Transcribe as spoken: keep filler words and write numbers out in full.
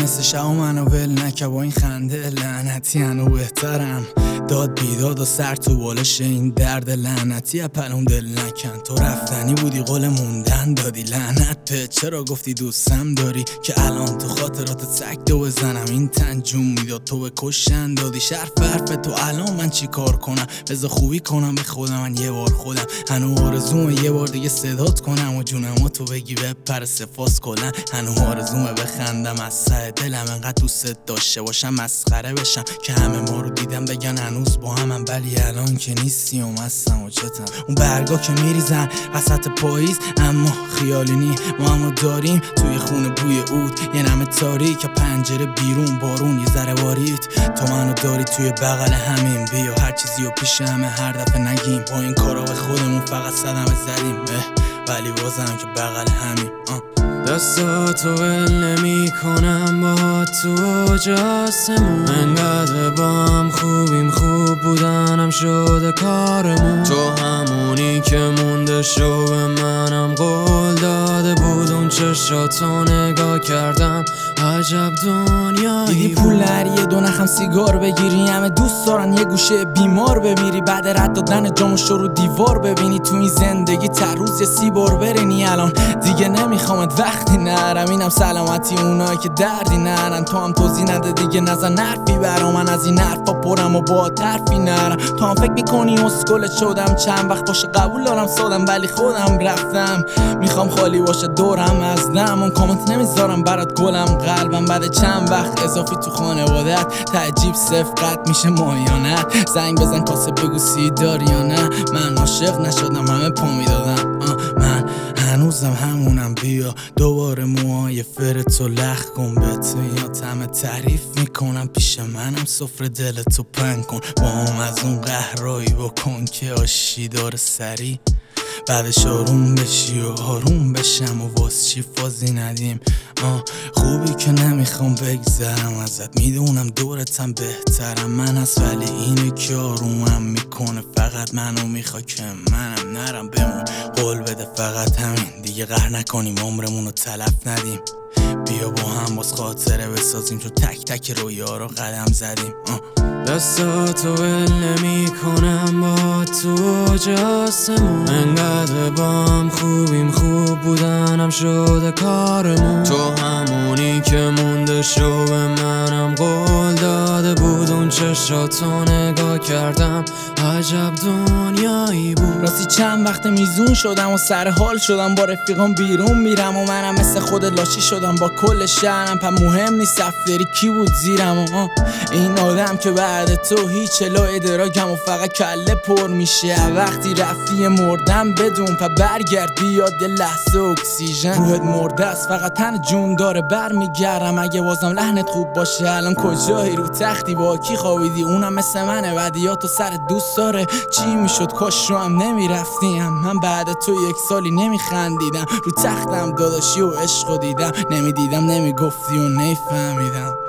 مثل شب منو ول نکه با این خنده لعنتی هنو بهترم داد بیداد و سر تو بالش این درد لعنتی اپلون دل نکن تو رفتنی بودی قول موندن دادی لعنت به چرا گفتی دوستم داری که الان تو خاطرات تک دو بزنم این تنجوم میداد تو به کشن دادی شرف حرف تو الان من چی کار کنم بذار خوبی کنم به خودم من یه بار خودم هنو آرزومه یه بار دیگه صدات کنم و جونم و تو بگی بپر سفاس کلن هنو آرزومه بخندم از سه دلم انقدر دوست داشته باشم مسخره بشم که همه ما رو دیدم بگن هنوز با همم ولی الان که نیستی و مستم و چتم اون برگا که میریزن وسط پاییز اما خیالی نی ما همو داریم توی خونه بوی عود یه نمه تاریک پنجره بیرون بارون یه ذره بارید تو منو داری توی بغل همین بیا هر چیزی و پیش همه هر دفعه نگیم با این کارا به خودمون فقط صدمه زدیم ولی بازم که بغل همین دستاتو ول نمی کنم با تو جاسمون انقدر با هم خوبیم خوب بودنم شده کارمون تو همونی که مونده شو به منم قول داده بود اون چشاتو نگاه کردم عجب دنیایی دیدی پول نریه دو نخم سیگار بگیری همه دوست دارن یه گوشه بیمار بمیری بعد رد دادن جاموشو رو دیوار ببینی تو این زندگی تر روز یه سی بار برینی الان دیگه نمیخوامت وقتی نرم اینم سلامتی اونایی که دردی نرن تو هم توضیح نده دیگه نزن نرفی برا من از این حرفا پرم و با طرفی نرم تو هم فکر میکنی اسکلت شدم چند وقت باشه قبول دارم سادم ولی خودم رفتم میخوام خالی باشه دورم از دم اون کامنت نمیذارم برات گلم قلبم بعد چند وقت اضافی تو خانوادت تعجیب صفقت میشه مایانت زنگ بزن کاسه بگو سی داری یا نه من عاشق نشدم همه پا میدادم من هنوزم همونم بیا دوباره موهای فرتو لخ کن به تو یا همه تعریف میکنم پیش منم سفره دلتو پن کن با هم از اون قهرایی بکن که آشی داره سری بعدش آروم بشی و آروم بشم و واس چی فازی ندیم آه خوبی که نمیخوام بگذرم ازت میدونم دورتم بهترم من هست ولی اینه که آرومم میکنه فقط منو میخوا که منم نرم بمون قول بده فقط همین دیگه قهر نکنیم عمرمونو تلف ندیم بیا با هم باز خاطره بسازیم تو تک تک رویا رو قدم زدیم آه دستاتو ول نمی کنم با تو جاسمون انقدر با هم خوبیم خوب بودنم شده کارمون تو همونی که مونده شو به منم قول داده بود اون چشاتو نگاه کردم عجب دنیایی بود راستی چند وقت میزون شدم و سر حال شدم با رفیقام بیرون میرم و منم مثل خود لاشی شدم با کل شهرم پا مهم نیست سفری کی بود زیرم و این آدم که بعد تو هیچ الهی دراگم و فقط کله پر میشه وقتی رفتی مردم بدون پا برگرد بیاد یه لحظه اکسیژن روحت مرده است فقط تن جون داره بر میگردم اگه بازم لحنت خوب باشه الان کجایی رو تختی با کی خوابیدی اونم مثل منه ودیاتو سر دوست داره چی میشد کاش رو هم نمیرفتیم من بعد تو یک سالی نمیخندیدم رو تختم داداشی و عشق دیدم نمیدیدم نمیگفتی و نمیفهمیدم